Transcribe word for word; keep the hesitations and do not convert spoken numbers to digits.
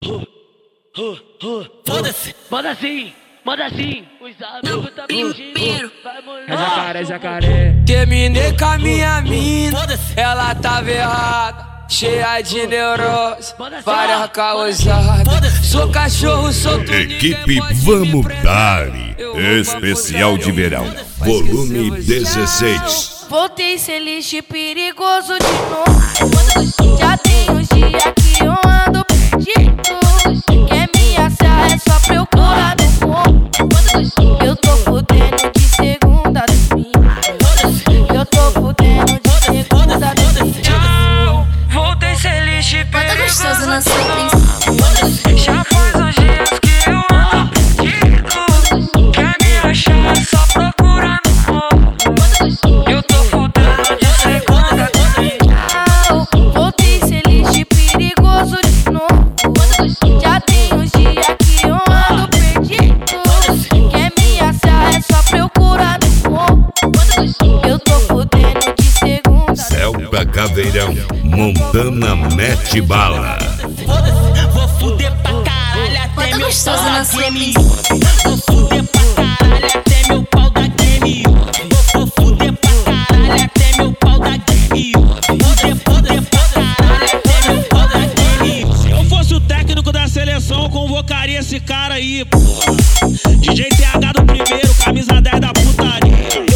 Foda-se. Manda assim, manda assim. Os amigos tá mentindo. É jacaré, jacaré. Terminei com a minha mina, ela tava errada, cheia de neurose, várias causadas. Sou cachorro solto. Equipe Vamos Dali, especial de verão, volume dezesseis. Voltei sem lixo perigoso de novo. Já tem uns dias que eu ando perdido. Quer me achar é só procurar no fogo. Eu tô fudendo de segunda a domingo. Eu tô fudendo de segunda a domingo. Voltei sem lixo perigoso. Gostoso na sua princesa. Já faz uns dias que eu ando perdido. Quer me achar é só procurar no fogo. Eu tô fudendo de segunda a domingo. Voltei sem lixo perigoso de novo. Já tem uns dias que eu ando perdido. Quer me achar é só procurar no fogo. Eu tô fudendo de segunda. Celta Caveirão, Montana mete bala. Vou fuder pra caralho até meu gostoso pau na da sua game. Vou fuder pra caralho até meu pau da game. Vou fuder pra caralho até meu pau da game. Fuder, fuder pra caralho até meu pau da game. Se eu fosse o técnico da seleção, eu convocaria esse cara aí, pô. D J T H do primeiro, camisa dez da putaria.